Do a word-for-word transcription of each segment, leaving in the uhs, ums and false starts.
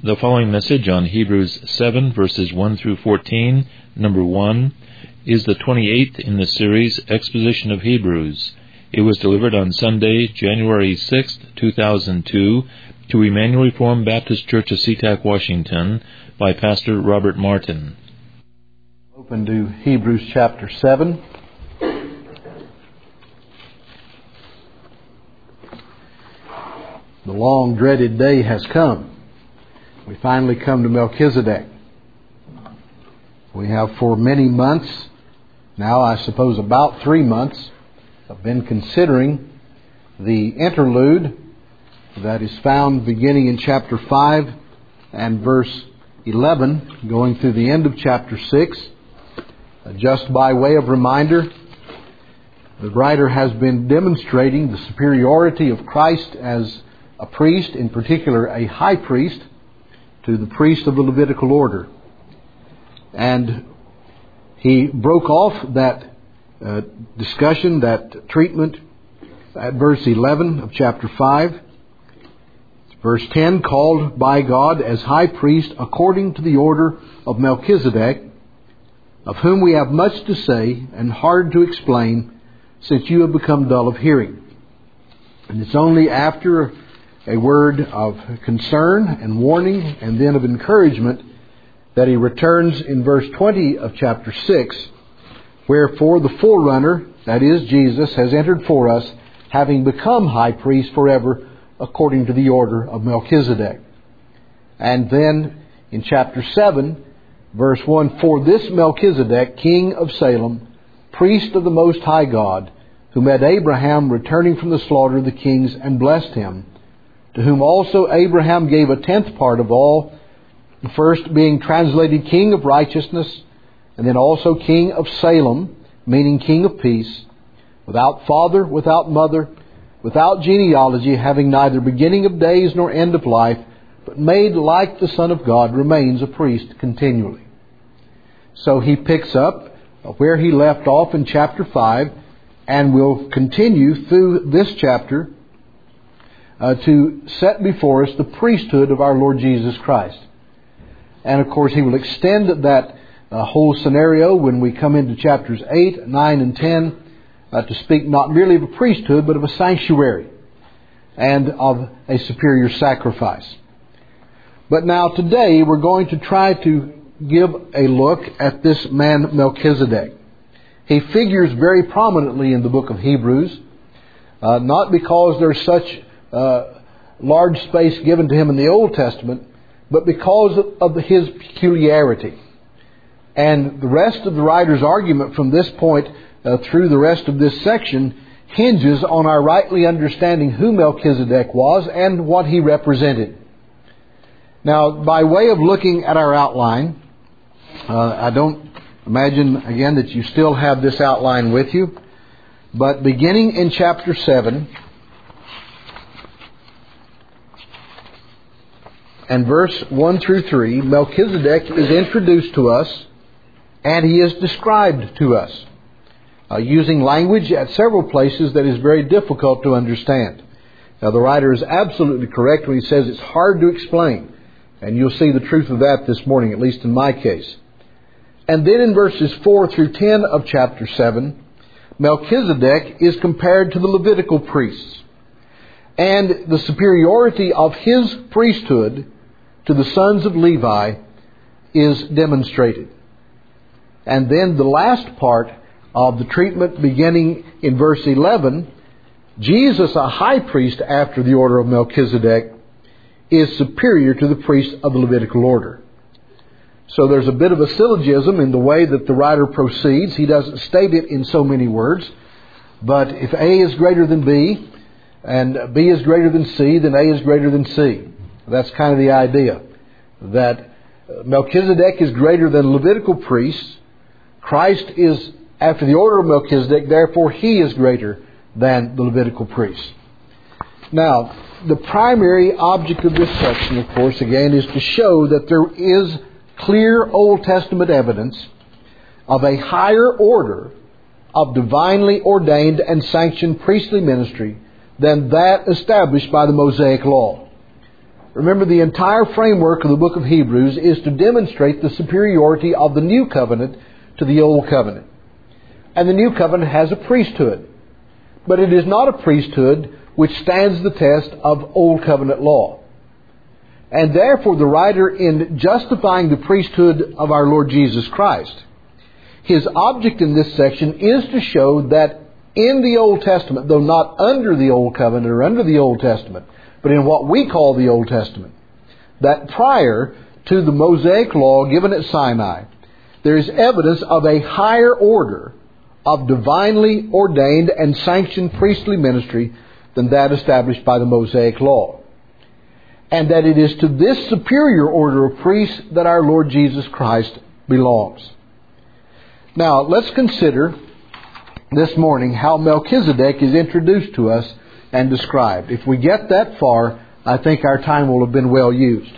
The following message on Hebrews seven, verses one through fourteen, number one, is the twenty-eighth in the series Exposition of Hebrews. It was delivered on Sunday, January sixth, two thousand two, to Emmanuel Reformed Baptist Church of SeaTac, Washington, by Pastor Robert Martin. Open to Hebrews chapter seven. The long dreaded day has come. We finally come to Melchizedek. We have for many months, now I suppose about three months, have been considering the interlude that is found beginning in chapter five and verse eleven, going through the end of chapter six. Just by way of reminder, the writer has been demonstrating the superiority of Christ as a priest, in particular a high priest, to the priest of the Levitical order. And he broke off that uh, discussion, that treatment, at verse eleven of chapter five. Verse ten, called by God as high priest according to the order of Melchizedek, of whom we have much to say and hard to explain, since you have become dull of hearing. And it's only after a word of concern and warning and then of encouragement that he returns in verse twenty of chapter six, wherefore the forerunner, that is Jesus, has entered for us, having become high priest forever according to the order of Melchizedek. And then in chapter seven, verse one, for this Melchizedek, king of Salem, priest of the Most High God, who met Abraham returning from the slaughter of the kings and blessed him, to whom also Abraham gave a tenth part of all, the first being translated King of Righteousness, and then also King of Salem, meaning King of Peace, without father, without mother, without genealogy, having neither beginning of days nor end of life, but made like the Son of God, remains a priest continually. So he picks up where he left off in chapter five, and will continue through this chapter Uh, to set before us the priesthood of our Lord Jesus Christ. And of course he will extend that uh, whole scenario when we come into chapters eight, nine, and ten uh, to speak not merely of a priesthood but of a sanctuary and of a superior sacrifice. But now today we're going to try to give a look at this man Melchizedek. He figures very prominently in the book of Hebrews, uh, not because there's such Uh, large space given to him in the Old Testament, but because of, of his peculiarity. And the rest of the writer's argument from this point uh, through the rest of this section hinges on our rightly understanding who Melchizedek was and what he represented. Now, by way of looking at our outline, uh, I don't imagine, again, that you still have this outline with you, but beginning in chapter seven, and verse one through three, Melchizedek is introduced to us and he is described to us uh, using language at several places that is very difficult to understand. Now the writer is absolutely correct when he says it's hard to explain, and you'll see the truth of that this morning, at least in my case. And then in verses four through ten of chapter seven, Melchizedek is compared to the Levitical priests, and the superiority of his priesthood to the sons of Levi is demonstrated. And then the last part of the treatment, beginning in verse eleven, Jesus, a high priest after the order of Melchizedek, is superior to the priests of the Levitical order. So there's a bit of a syllogism in the way that the writer proceeds. He doesn't state it in so many words, but if A is greater than B, and B is greater than C, then A is greater than C. That's kind of the idea. That Melchizedek is greater than Levitical priests. Christ is after the order of Melchizedek, therefore he is greater than the Levitical priests. Now, the primary object of this section, of course, again, is to show that there is clear Old Testament evidence of a higher order of divinely ordained and sanctioned priestly ministry than that established by the Mosaic Law. Remember, the entire framework of the book of Hebrews is to demonstrate the superiority of the new covenant to the old covenant. And the new covenant has a priesthood. But it is not a priesthood which stands the test of old covenant law. And therefore, the writer, in justifying the priesthood of our Lord Jesus Christ, his object in this section is to show that in the Old Testament, though not under the Old Covenant or under the Old Testament, but in what we call the Old Testament, that prior to the Mosaic law given at Sinai, there is evidence of a higher order of divinely ordained and sanctioned priestly ministry than that established by the Mosaic law. And that it is to this superior order of priests that our Lord Jesus Christ belongs. Now, let's consider this morning how Melchizedek is introduced to us and described. If we get that far, I think our time will have been well used.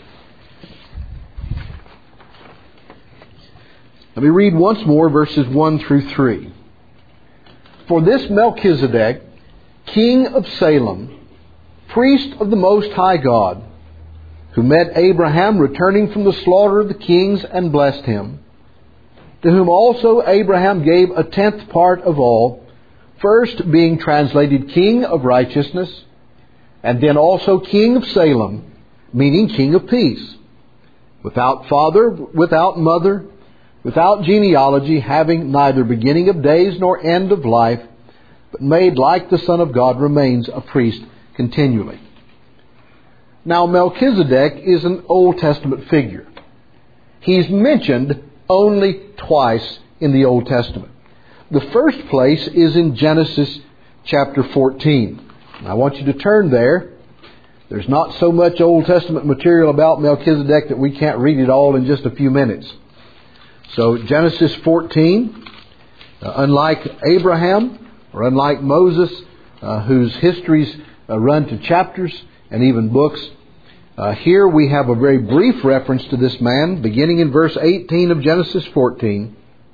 Let me read once more verses one through three. For this Melchizedek, king of Salem, priest of the Most High God, who met Abraham returning from the slaughter of the kings and blessed him, to whom also Abraham gave a tenth part of all, first being translated king of righteousness, and then also king of Salem, meaning king of peace, without father, without mother, without genealogy, having neither beginning of days nor end of life, but made like the Son of God, remains a priest continually. Now, Melchizedek is an Old Testament figure. He's mentioned only twice in the Old Testament. The first place is in Genesis chapter fourteen. I want you to turn there. There's not so much Old Testament material about Melchizedek that we can't read it all in just a few minutes. So Genesis fourteen, uh, unlike Abraham or unlike Moses, uh, whose histories uh, run to chapters and even books, Uh, here we have a very brief reference to this man, beginning in verse eighteen of Genesis fourteen.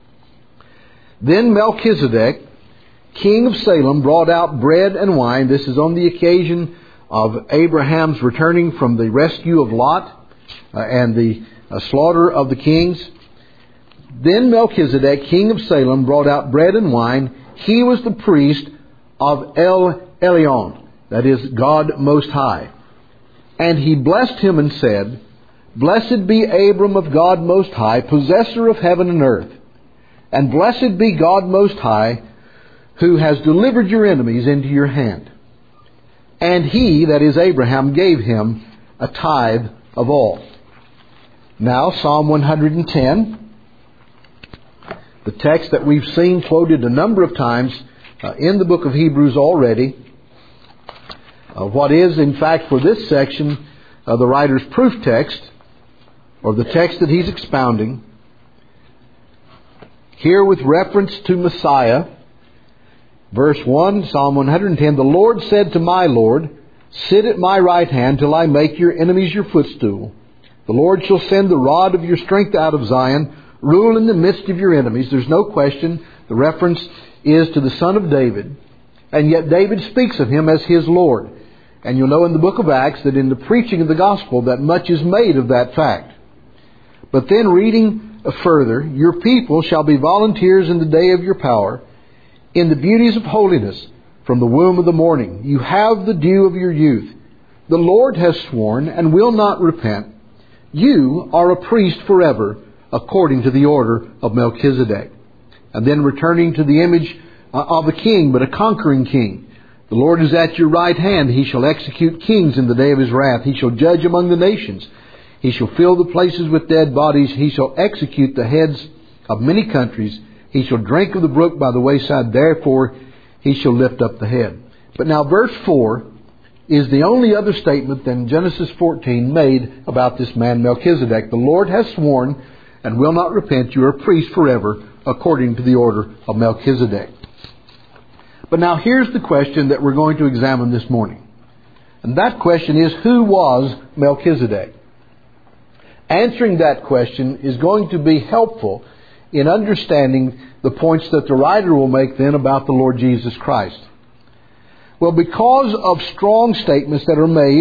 Then Melchizedek, king of Salem, brought out bread and wine. This is on the occasion of Abraham's returning from the rescue of Lot uh, and the uh, slaughter of the kings. Then Melchizedek, king of Salem, brought out bread and wine. He was the priest of El Elyon, that is, God Most High. And he blessed him and said, Blessed be Abram of God Most High, possessor of heaven and earth. And blessed be God Most High, who has delivered your enemies into your hand. And he, that is Abraham, gave him a tithe of all. Now, Psalm one hundred ten, the text that we've seen quoted a number of times uh, in the book of Hebrews already. Uh, what is, in fact, for this section, uh, the writer's proof text, or the text that he's expounding. Here with reference to Messiah, verse one, Psalm one hundred ten, The Lord said to my Lord, Sit at my right hand till I make your enemies your footstool. The Lord shall send the rod of your strength out of Zion, rule in the midst of your enemies. There's no question the reference is to the son of David. And yet David speaks of him as his Lord. And you'll know in the book of Acts that in the preaching of the gospel that much is made of that fact. But then reading further, Your people shall be volunteers in the day of your power, in the beauties of holiness from the womb of the morning. You have the dew of your youth. The Lord has sworn and will not repent. You are a priest forever, according to the order of Melchizedek. And then returning to the image of a king, but a conquering king. The Lord is at your right hand. He shall execute kings in the day of his wrath. He shall judge among the nations. He shall fill the places with dead bodies. He shall execute the heads of many countries. He shall drink of the brook by the wayside. Therefore, he shall lift up the head. But now verse four is the only other statement than Genesis fourteen made about this man Melchizedek. The Lord has sworn and will not repent. You are a priest forever, according to the order of Melchizedek. But now here's the question that we're going to examine this morning. And that question is, who was Melchizedek? Answering that question is going to be helpful in understanding the points that the writer will make then about the Lord Jesus Christ. Well, because of strong statements that are made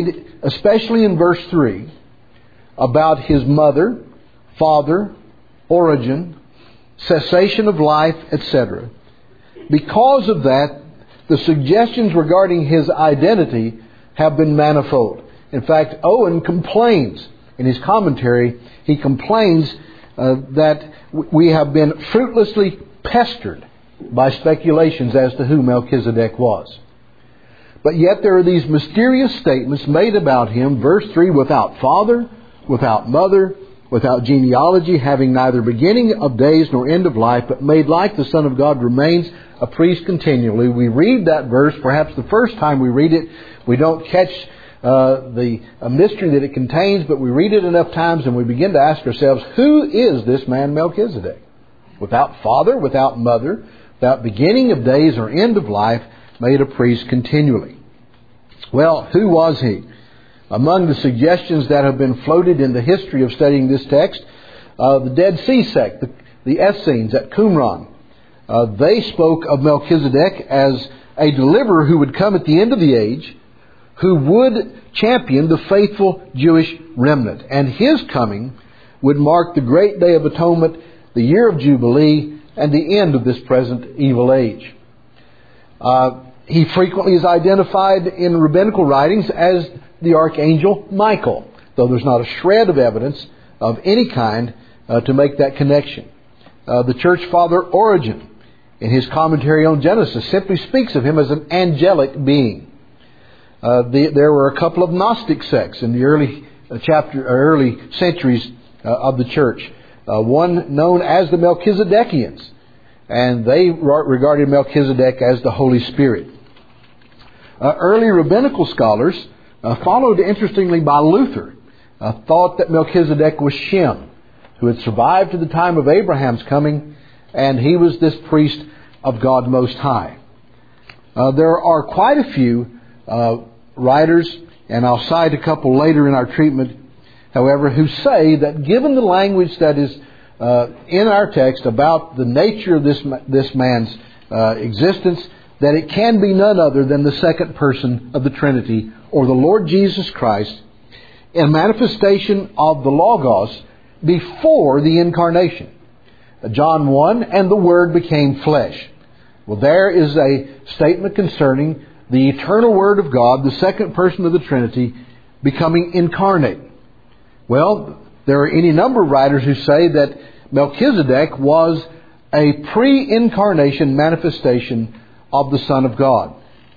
especially in verse three, about his mother, father, origin, cessation of life, et cetera. Because of that, the suggestions regarding his identity have been manifold. In fact, Owen complains in his commentary, he complains uh, that we have been fruitlessly pestered by speculations as to who Melchizedek was. But yet there are these mysterious statements made about him. Verse three, without father, without mother, without genealogy, having neither beginning of days nor end of life, but made like the Son of God, remains a priest continually. We read that verse, perhaps the first time we read it, we don't catch uh, the uh, mystery that it contains, but we read it enough times and we begin to ask ourselves, who is this man Melchizedek? Without father, without mother, without beginning of days or end of life, made a priest continually. Well, who was he? Among the suggestions that have been floated in the history of studying this text, uh, the Dead Sea sect, the, the Essenes at Qumran, uh, they spoke of Melchizedek as a deliverer who would come at the end of the age, who would champion the faithful Jewish remnant. And his coming would mark the great day of atonement, the year of Jubilee, and the end of this present evil age. Uh, he frequently is identified in rabbinical writings as the Archangel Michael, though there's not a shred of evidence of any kind uh, to make that connection. Uh, the church father Origen, in his commentary on Genesis, simply speaks of him as an angelic being. Uh, the, there were a couple of Gnostic sects in the early uh, chapter, or early centuries uh, of the church. Uh, one known as the Melchizedekians, and they regarded Melchizedek as the Holy Spirit. Uh, early rabbinical scholars, uh, followed interestingly by Luther, uh, thought that Melchizedek was Shem, who had survived to the time of Abraham's coming, and he was this priest of God Most High. Uh, there are quite a few uh, writers, and I'll cite a couple later in our treatment, however, who say that given the language that is uh, in our text about the nature of this this man's uh, existence, that it can be none other than the second person of the Trinity, or the Lord Jesus Christ, a manifestation of the Logos before the incarnation. John one, and the Word became flesh. Well, there is a statement concerning the eternal Word of God, the second person of the Trinity, becoming incarnate. Well, there are any number of writers who say that Melchizedek was a pre-incarnation manifestation of the Son of God.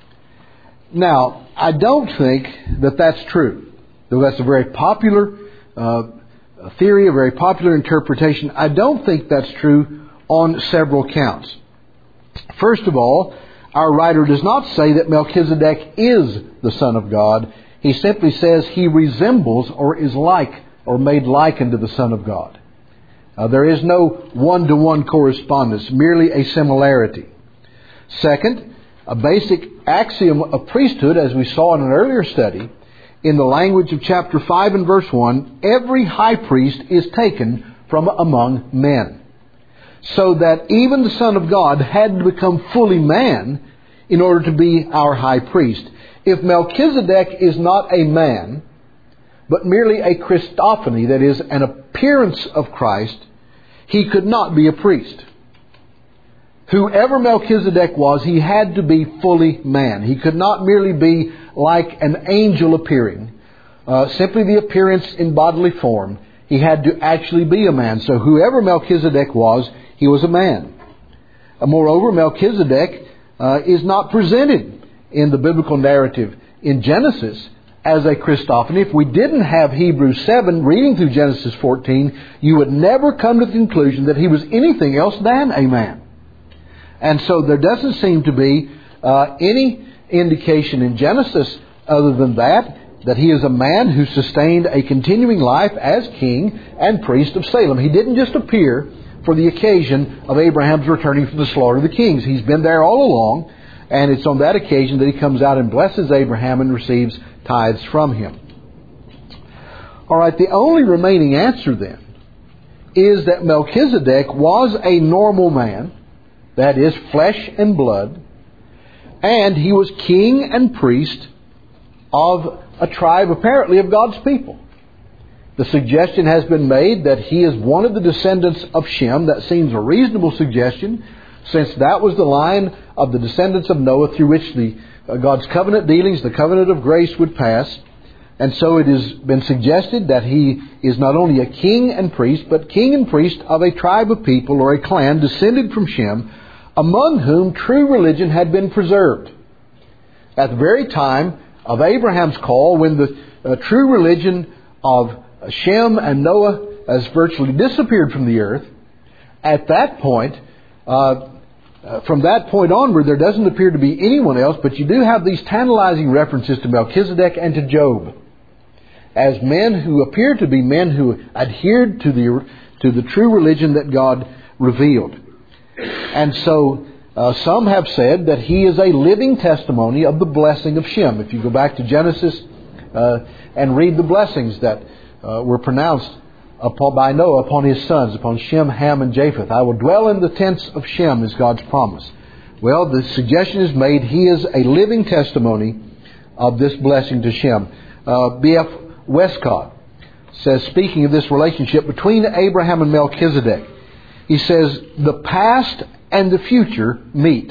Now, I don't think that that's true, though that's a very popular uh, theory, a very popular interpretation. I don't think that's true on several counts. First of all, our writer does not say that Melchizedek is the Son of God. He simply says he resembles or is like or made like unto the Son of God. Uh, there is no one-to-one correspondence, merely a similarity. Second, a basic axiom of priesthood, as we saw in an earlier study, in the language of chapter five and verse one, every high priest is taken from among men. So that even the Son of God had to become fully man in order to be our high priest. If Melchizedek is not a man, but merely a Christophany, that is, an appearance of Christ, he could not be a priest. Whoever Melchizedek was, he had to be fully man. He could not merely be like an angel appearing, uh, simply the appearance in bodily form. He had to actually be a man. So whoever Melchizedek was, he was a man. Uh, moreover, Melchizedek uh, is not presented in the biblical narrative in Genesis as a Christophany. If we didn't have Hebrews seven reading through Genesis fourteen, you would never come to the conclusion that he was anything else than a man. And so there doesn't seem to be uh, any indication in Genesis other than that, that he is a man who sustained a continuing life as king and priest of Salem. He didn't just appear for the occasion of Abraham's returning from the slaughter of the kings. He's been there all along, and it's on that occasion that he comes out and blesses Abraham and receives tithes from him. All right, the only remaining answer then is that Melchizedek was a normal man, that is, flesh and blood, and he was king and priest of a tribe apparently of God's people. The suggestion has been made that he is one of the descendants of Shem. That seems a reasonable suggestion, since that was the line of the descendants of Noah through which the uh, God's covenant dealings, the covenant of grace, would pass. And so it has been suggested that he is not only a king and priest, but king and priest of a tribe of people or a clan descended from Shem, among whom true religion had been preserved. At the very time of Abraham's call, when the uh, true religion of Shem and Noah has virtually disappeared from the earth, at that point, uh, uh, from that point onward, there doesn't appear to be anyone else, but you do have these tantalizing references to Melchizedek and to Job as men who appear to be men who adhered to the to the true religion that God revealed. And so uh, some have said that he is a living testimony of the blessing of Shem. If you go back to Genesis uh, and read the blessings that uh, were pronounced upon, by Noah upon his sons, upon Shem, Ham, and Japheth. I will dwell in the tents of Shem, is God's promise. Well, the suggestion is made he is a living testimony of this blessing to Shem. Uh, B F Westcott says, speaking of this relationship between Abraham and Melchizedek, he says, the past and the future meet.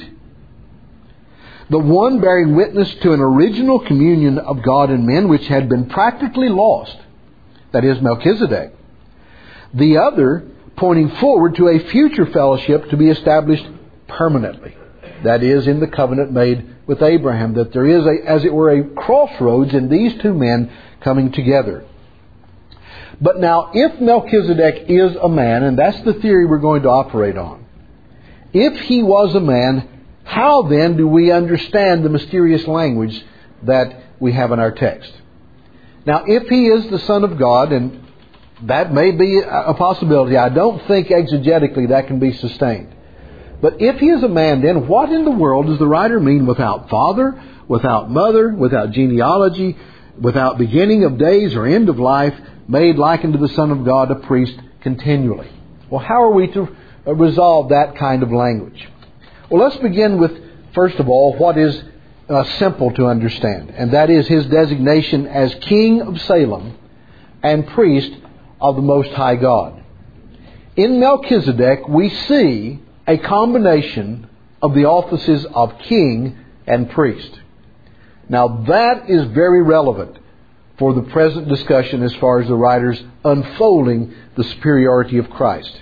The one bearing witness to an original communion of God and men which had been practically lost, that is Melchizedek. The other pointing forward to a future fellowship to be established permanently, that is in the covenant made with Abraham, that there is, a, as it were, a crossroads in these two men coming together. But now, if Melchizedek is a man, and that's the theory we're going to operate on, if he was a man, how then do we understand the mysterious language that we have in our text? Now, if he is the Son of God, and that may be a possibility, I don't think exegetically that can be sustained. But if he is a man, then what in the world does the writer mean without father, without mother, without genealogy, without beginning of days or end of life, made like unto the Son of God, a priest continually? Well, how are we to resolve that kind of language? Well, let's begin with, first of all, what is uh, simple to understand, and that is his designation as King of Salem and priest of the Most High God. In Melchizedek, we see a combination of the offices of king and priest. Now, that is very relevant for the present discussion as far as the writer's unfolding the superiority of Christ.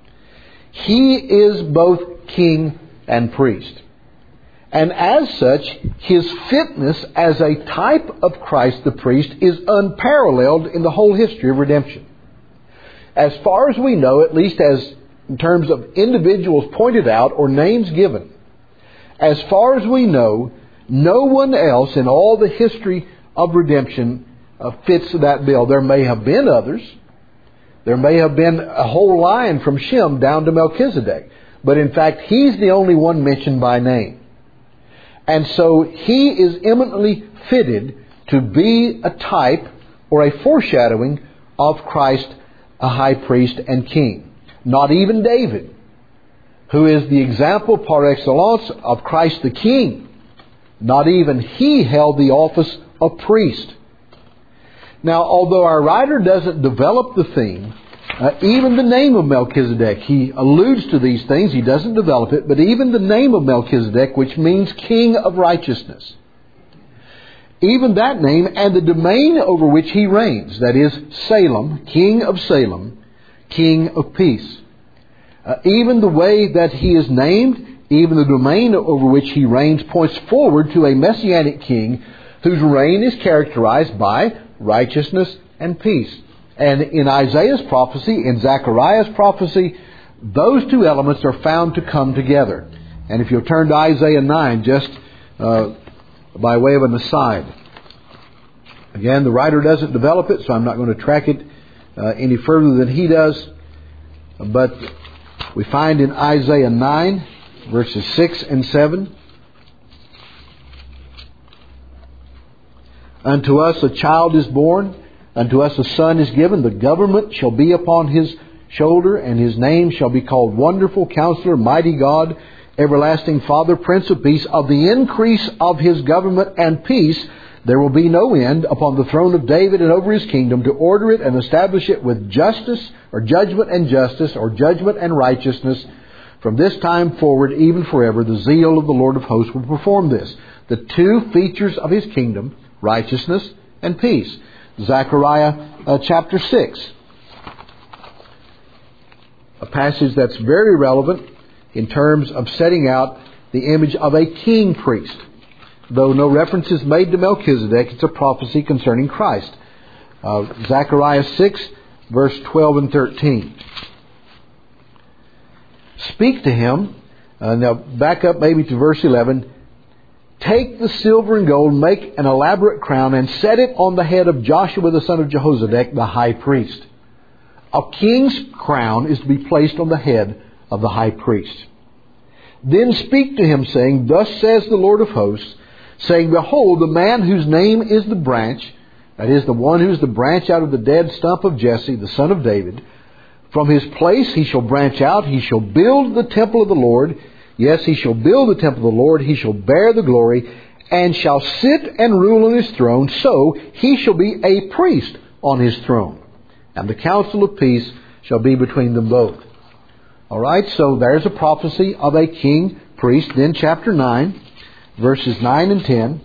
He is both king and priest. And as such, his fitness as a type of Christ the priest is unparalleled in the whole history of redemption. As far as we know, at least as in terms of individuals pointed out or names given, as far as we know, no one else in all the history of redemption uh, fits that bill. There may have been others. There may have been a whole line from Shem down to Melchizedek. But in fact, he's the only one mentioned by name. And so he is eminently fitted to be a type or a foreshadowing of Christ, a high priest and king. Not even David, who is the example par excellence of Christ the King, not even he held the office of priest. Now, although our writer doesn't develop the theme, uh, even the name of Melchizedek, he alludes to these things, he doesn't develop it, but even the name of Melchizedek, which means King of Righteousness, even that name and the domain over which he reigns, that is Salem, King of Salem, King of Peace. Uh, even the way that he is named, even the domain over which he reigns, points forward to a messianic king whose reign is characterized by righteousness and peace. And in Isaiah's prophecy, in Zechariah's prophecy, those two elements are found to come together. And if you'll turn to Isaiah nine, just uh, by way of an aside. Again, the writer doesn't develop it, so I'm not going to track it uh, any further than he does. But we find in Isaiah nine, verses six and seven, unto us a child is born, unto us a son is given, the government shall be upon his shoulder, and his name shall be called Wonderful Counselor, Mighty God, Everlasting Father, Prince of Peace. Of the increase of his government and peace There will be no end upon the throne of David and over his kingdom, to order it and establish it with justice, or judgment and justice, or judgment and righteousness. From this time forward, even forever, the zeal of the Lord of hosts will perform this. The two features of his kingdom, righteousness and peace. Zechariah uh, chapter six. A passage that's very relevant in terms of setting out the image of a king priest. Though no reference is made to Melchizedek, it's a prophecy concerning Christ. Uh, Zechariah six, verse twelve and thirteen. Speak to him. Uh, now back up maybe to verse eleven. Take the silver and gold, make an elaborate crown, and set it on the head of Joshua the son of Jehozadak, the high priest. A king's crown is to be placed on the head of the high priest. Then speak to him, saying, Thus says the Lord of hosts, saying, Behold, the man whose name is the branch, that is, the one who is the branch out of the dead stump of Jesse, the son of David, from his place he shall branch out, he shall build the temple of the Lord. Yes, he shall build the temple of the Lord, he shall bear the glory, and shall sit and rule on his throne. So he shall be a priest on his throne, and the counsel of peace shall be between them both. All right, so there's a prophecy of a king priest. Then chapter nine, verses nine and ten.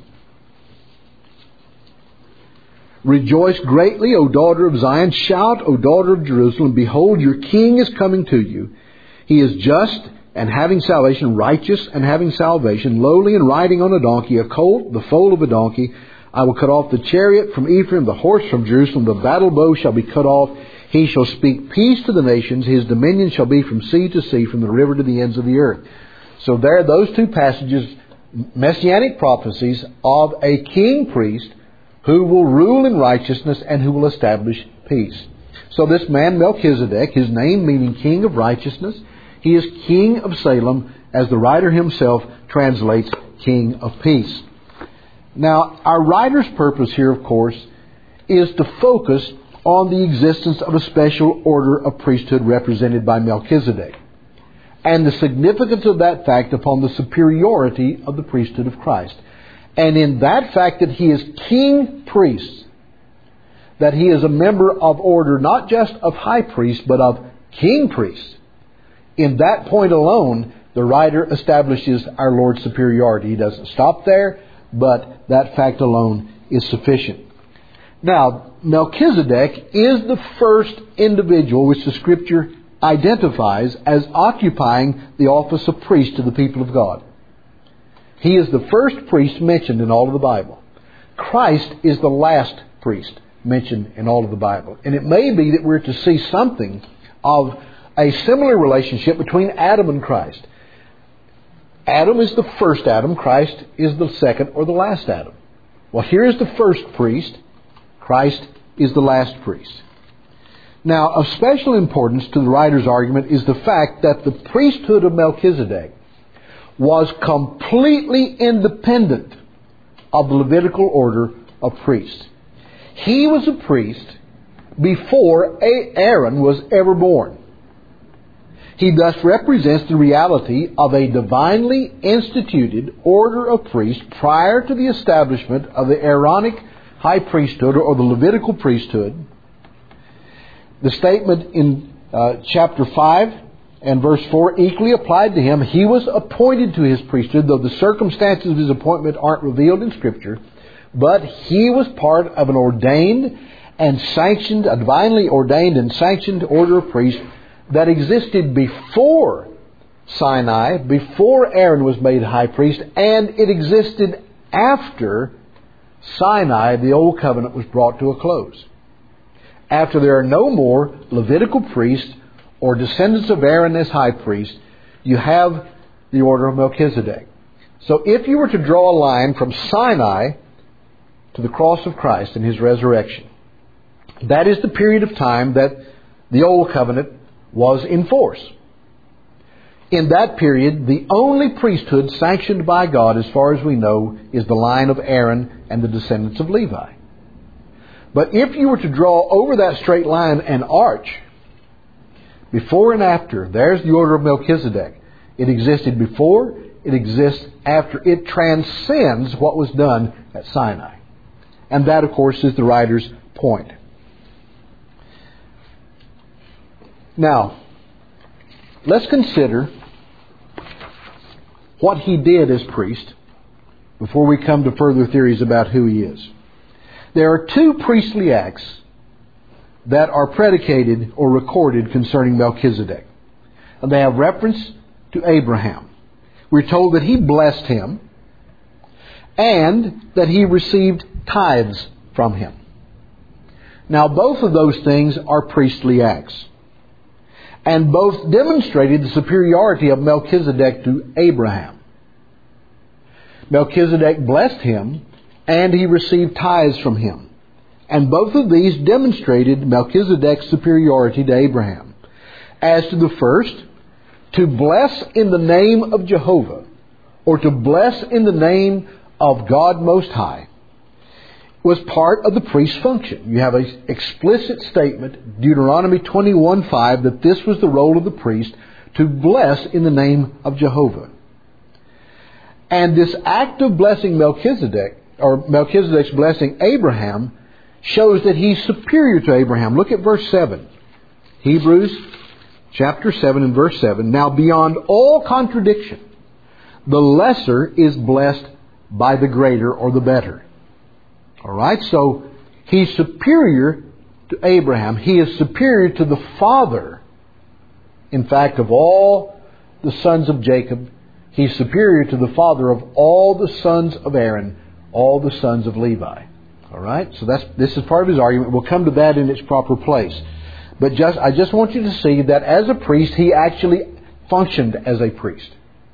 Rejoice greatly, O daughter of Zion. Shout, O daughter of Jerusalem. Behold, your king is coming to you. He is just and having salvation, righteous and having salvation, lowly and riding on a donkey, a colt, the foal of a donkey. I will cut off the chariot from Ephraim, the horse from Jerusalem. The battle bow shall be cut off. He shall speak peace to the nations. His dominion shall be from sea to sea, from the river to the ends of the earth. So there, those two passages, messianic prophecies of a king priest who will rule in righteousness and who will establish peace. So this man Melchizedek, his name meaning king of righteousness, he is king of Salem, as the writer himself translates king of peace. Now, our writer's purpose here, of course, is to focus on the existence of a special order of priesthood represented by Melchizedek, and the significance of that fact upon the superiority of the priesthood of Christ. And in that fact that he is king priest, that he is a member of order not just of high priest, but of king priest, in that point alone, the writer establishes our Lord's superiority. He doesn't stop there, but that fact alone is sufficient. Now, Melchizedek is the first individual which the Scripture identifies as occupying the office of priest to the people of God. He is the first priest mentioned in all of the Bible. Christ is the last priest mentioned in all of the Bible. And it may be that we're to see something of a similar relationship between Adam and Christ. Adam is the first Adam. Christ is the second or the last Adam. Well, here is the first priest. Christ is the last priest. Now, of special importance to the writer's argument is the fact that the priesthood of Melchizedek was completely independent of the Levitical order of priests. He was a priest before Aaron was ever born. He thus represents the reality of a divinely instituted order of priests prior to the establishment of the Aaronic high priesthood or the Levitical priesthood. The statement in uh, chapter five and verse four equally applied to him. He was appointed to his priesthood, though the circumstances of his appointment aren't revealed in Scripture. But he was part of an ordained and sanctioned, a divinely ordained and sanctioned order of priests that existed before Sinai, before Aaron was made high priest, and it existed after Sinai, the Old Covenant, was brought to a close. After there are no more Levitical priests or descendants of Aaron as high priest, you have the order of Melchizedek. So if you were to draw a line from Sinai to the cross of Christ and His resurrection, that is the period of time that the Old Covenant was in force. In that period, the only priesthood sanctioned by God, as far as we know, is the line of Aaron and the descendants of Levi. But if you were to draw over that straight line an arch, before and after, there's the order of Melchizedek. It existed before, it exists after. It transcends what was done at Sinai. And that, of course, is the writer's point. Now, let's consider what he did as priest before we come to further theories about who he is. There are two priestly acts that are predicated or recorded concerning Melchizedek. And they have reference to Abraham. We're told that he blessed him and that he received tithes from him. Now, both of those things are priestly acts. And both demonstrated the superiority of Melchizedek to Abraham. Melchizedek blessed him and he received tithes from him. And both of these demonstrated Melchizedek's superiority to Abraham. As to the first, to bless in the name of Jehovah, or to bless in the name of God Most High, was part of the priest's function. You have an explicit statement, Deuteronomy twenty-one five, that this was the role of the priest, to bless in the name of Jehovah. And this act of blessing Melchizedek, or Melchizedek's blessing Abraham, shows that he's superior to Abraham. Look at verse seven. Hebrews chapter seven and verse seven. Now beyond all contradiction, the lesser is blessed by the greater or the better. All right, so he's superior to Abraham. He is superior to the father, in fact, of all the sons of Jacob. He's superior to the father of all the sons of Aaron, all the sons of Levi. All right, so that's this is part of his argument. We'll come to that in its proper place. But just I just want you to see that as a priest, he actually functioned as a priest.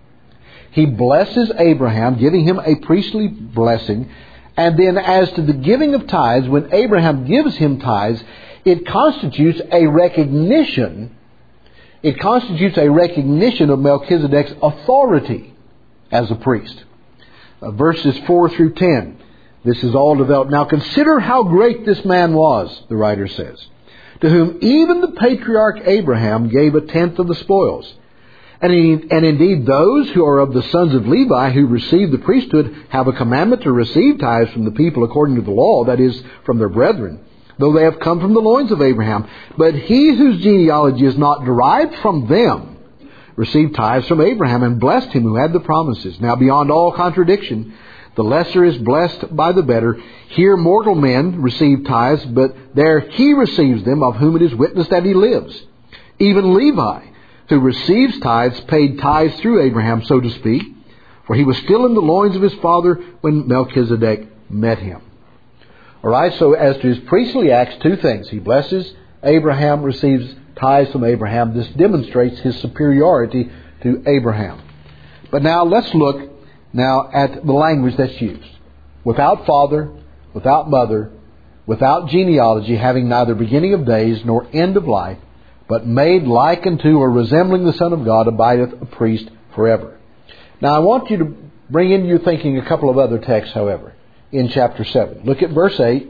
He blesses Abraham, giving him a priestly blessing. And then as to the giving of tithes, when Abraham gives him tithes, it constitutes a recognition. It constitutes a recognition of Melchizedek's authority as a priest. Uh, verses four through ten. This is all developed. Now consider how great this man was, the writer says, to whom even the patriarch Abraham gave a tenth of the spoils. And, he, and indeed those who are of the sons of Levi who receive the priesthood have a commandment to receive tithes from the people according to the law, that is, from their brethren, though they have come from the loins of Abraham. But he whose genealogy is not derived from them received tithes from Abraham and blessed him who had the promises. Now beyond all contradiction, the lesser is blessed by the better. Here mortal men receive tithes, but there he receives them, of whom it is witnessed that he lives. Even Levi, who receives tithes, paid tithes through Abraham, so to speak, for he was still in the loins of his father when Melchizedek met him. All right, so as to his priestly acts, two things. He blesses Abraham, receives tithes from Abraham. This demonstrates his superiority to Abraham. But now let's look now at the language that's used. Without father, without mother, without genealogy, having neither beginning of days nor end of life, but made like unto or resembling the Son of God, abideth a priest forever. Now I want you to bring into your thinking a couple of other texts, however, in chapter seven. Look at verse eight.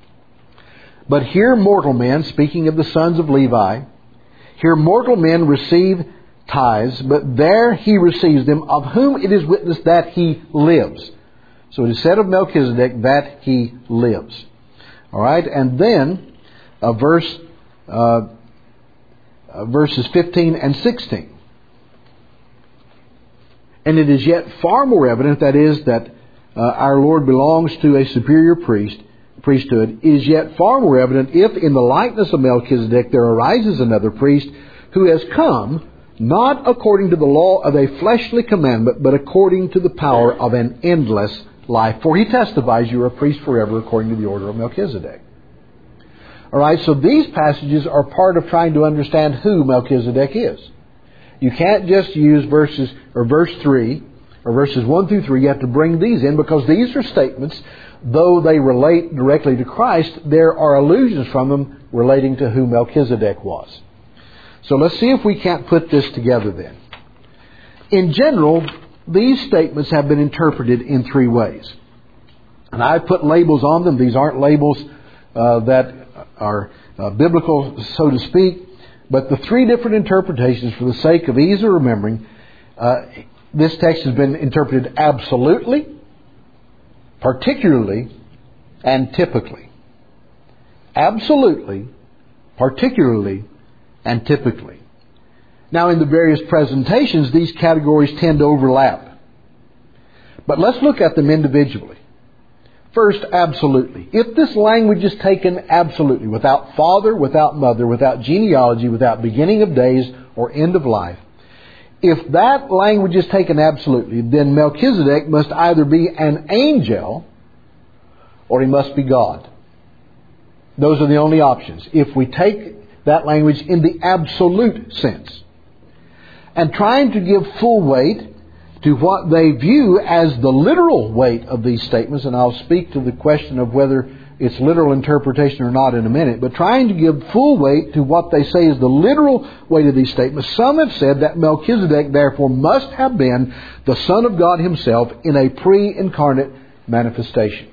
But here mortal men, speaking of the sons of Levi, here mortal men receive tithes, but there he receives them, of whom it is witnessed that he lives. So it is said of Melchizedek that he lives. All right, and then uh, verse uh, uh, verses fifteen and sixteen. And it is yet far more evident, that is, that uh, our Lord belongs to a superior priest priesthood. It is yet far more evident if in the likeness of Melchizedek there arises another priest who has come not according to the law of a fleshly commandment, but according to the power of an endless life. For he testifies, you are a priest forever according to the order of Melchizedek. All right, so these passages are part of trying to understand who Melchizedek is. You can't just use verses or verse three or verses one through three. You have to bring these in, because these are statements, though they relate directly to Christ, there are allusions from them relating to who Melchizedek was. So let's see if we can't put this together then. In general, these statements have been interpreted in three ways. And I've put labels on them. These aren't labels uh, that are uh, biblical, so to speak. But the three different interpretations, for the sake of ease of remembering, uh, this text has been interpreted absolutely, particularly, and typically. Absolutely, particularly, and typically. Now, in the various presentations, these categories tend to overlap. But let's look at them individually. First, absolutely. If this language is taken absolutely, without father, without mother, without genealogy, without beginning of days or end of life, if that language is taken absolutely, then Melchizedek must either be an angel or he must be God. Those are the only options. If we take that language in the absolute sense. And trying to give full weight to what they view as the literal weight of these statements, and I'll speak to the question of whether it's literal interpretation or not in a minute, but trying to give full weight to what they say is the literal weight of these statements, some have said that Melchizedek therefore must have been the Son of God Himself in a pre-incarnate manifestation.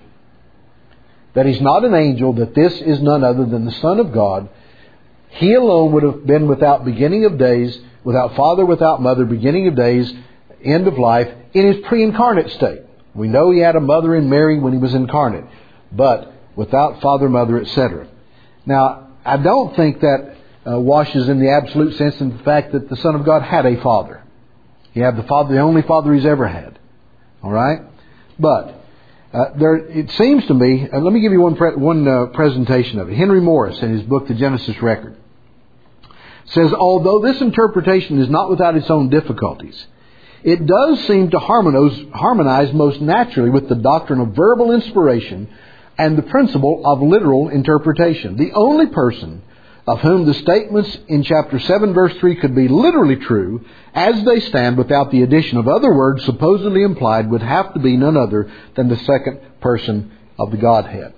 That He's not an angel, that this is none other than the Son of God. He alone would have been without beginning of days, without father, without mother, beginning of days, end of life, in His pre-incarnate state. We know He had a mother in Mary when He was incarnate, but without father, mother, et cetera. Now, I don't think that uh, washes in the absolute sense in the fact that the Son of God had a father. He had the father, the only father He's ever had. All right? But uh, there, it seems to me, uh, let me give you one, pre- one uh, presentation of it. Henry Morris, in his book, The Genesis Record, says, although this interpretation is not without its own difficulties, it does seem to harmonize, harmonize most naturally with the doctrine of verbal inspiration and the principle of literal interpretation. The only person of whom the statements in chapter seven, verse three could be literally true as they stand without the addition of other words supposedly implied would have to be none other than the second person of the Godhead.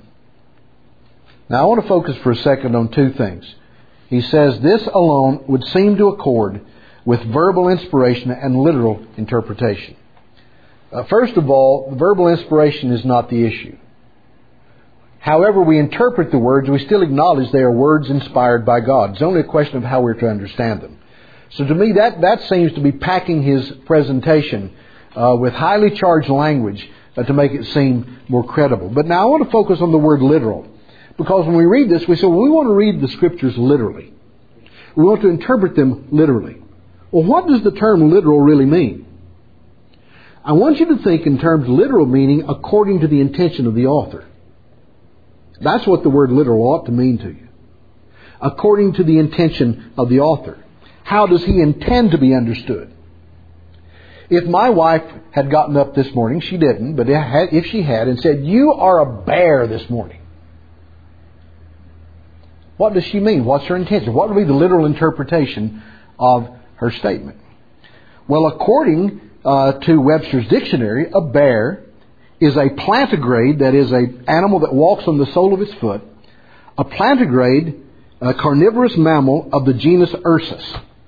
Now I want to focus for a second on two things. He says this alone would seem to accord with verbal inspiration and literal interpretation. Uh, first of all, verbal inspiration is not the issue. However we interpret the words, we still acknowledge they are words inspired by God. It's only a question of how we're to understand them. So to me, that, that seems to be packing his presentation uh, with highly charged language uh, to make it seem more credible. But now I want to focus on the word literal. Because when we read this, we say, well, we want to read the Scriptures literally. We want to interpret them literally. Well, what does the term literal really mean? I want you to think in terms of literal meaning according to the intention of the author. That's what the word literal ought to mean to you. According to the intention of the author. How does he intend to be understood? If my wife had gotten up this morning, she didn't, but if she had, and said, you are a bear this morning. What does she mean? What's her intention? What would be the literal interpretation of her statement? Well, according uh, to Webster's dictionary, a bear is a plantigrade, that is an animal that walks on the sole of its foot, a plantigrade, a carnivorous mammal of the genus Ursus.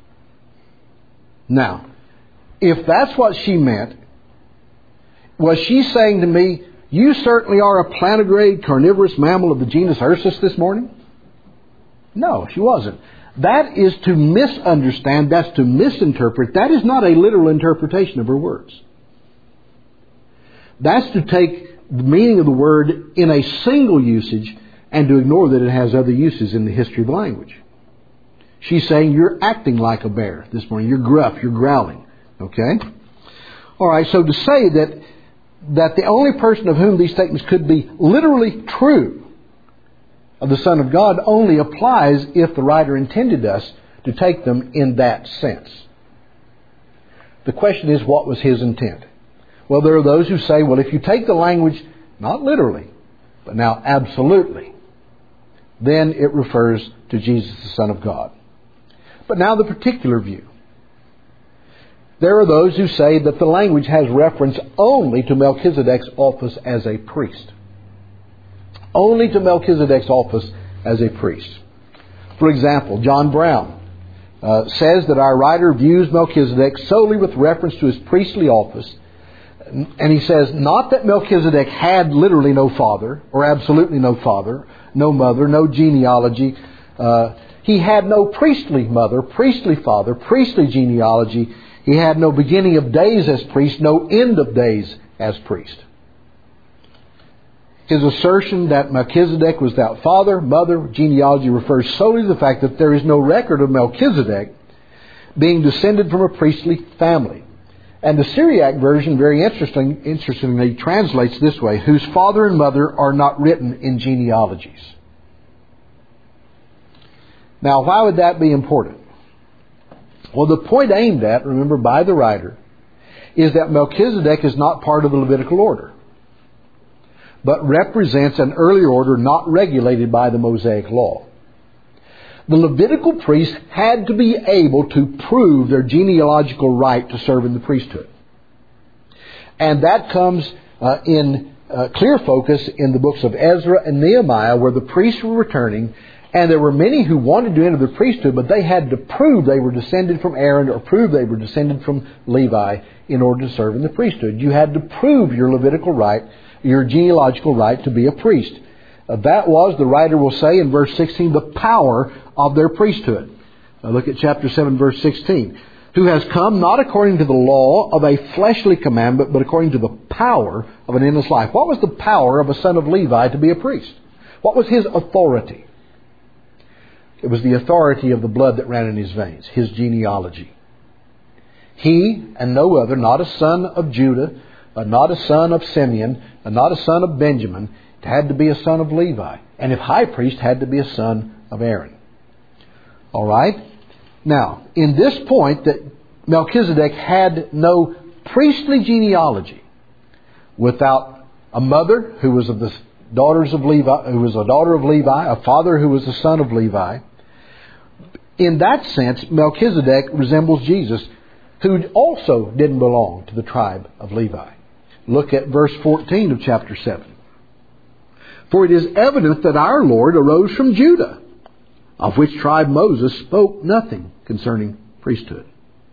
Now, if that's what she meant, was she saying to me, you certainly are a plantigrade, carnivorous mammal of the genus Ursus this morning? No, she wasn't. That is to misunderstand, that's to misinterpret. That is not a literal interpretation of her words. That's to take the meaning of the word in a single usage and to ignore that it has other uses in the history of the language. She's saying you're acting like a bear this morning. You're gruff, you're growling. Okay? All right, so to say that, that the only person of whom these statements could be literally true of the Son of God only applies if the writer intended us to take them in that sense. The question is, what was his intent? Well, there are those who say, well, if you take the language not literally, but now absolutely, then it refers to Jesus, the Son of God. But now the particular view. There are those who say that the language has reference only to Melchizedek's office as a priest. Only to Melchizedek's office as a priest. For example, John Brown uh, says that our writer views Melchizedek solely with reference to his priestly office. And he says, not that Melchizedek had literally no father, or absolutely no father, no mother, no genealogy. Uh, he had no priestly mother, priestly father, priestly genealogy. He had no beginning of days as priest, no end of days as priest. His assertion that Melchizedek was without father, mother, genealogy refers solely to the fact that there is no record of Melchizedek being descended from a priestly family. And the Syriac version, very interesting, interestingly, translates this way: whose father and mother are not written in genealogies. Now, why would that be important? Well, the point aimed at, remember, by the writer, is that Melchizedek is not part of the Levitical order, but represents an earlier order not regulated by the Mosaic law. The Levitical priests had to be able to prove their genealogical right to serve in the priesthood. And that comes uh, in uh, clear focus in the books of Ezra and Nehemiah, where the priests were returning, and there were many who wanted to enter the priesthood, but they had to prove they were descended from Aaron or prove they were descended from Levi in order to serve in the priesthood. You had to prove your Levitical right, your genealogical right to be a priest. Uh, that was, the writer will say in verse sixteen, the power of their priesthood. Now look at chapter seven, verse sixteen. Who has come not according to the law of a fleshly commandment, but according to the power of an endless life. What was the power of a son of Levi to be a priest? What was his authority? It was the authority of the blood that ran in his veins, his genealogy. He and no other, not a son of Judah, not a son of Simeon, not a son of Benjamin, it had to be a son of Levi. And if high priest, had to be a son of Aaron. All right? Now, in this point that Melchizedek had no priestly genealogy without a mother who was of the daughters of Levi, who was a daughter of Levi, a father who was a son of Levi. In that sense, Melchizedek resembles Jesus, who also didn't belong to the tribe of Levi. Look at verse fourteen of chapter seven. For it is evident that our Lord arose from Judah, of which tribe Moses spoke nothing concerning priesthood.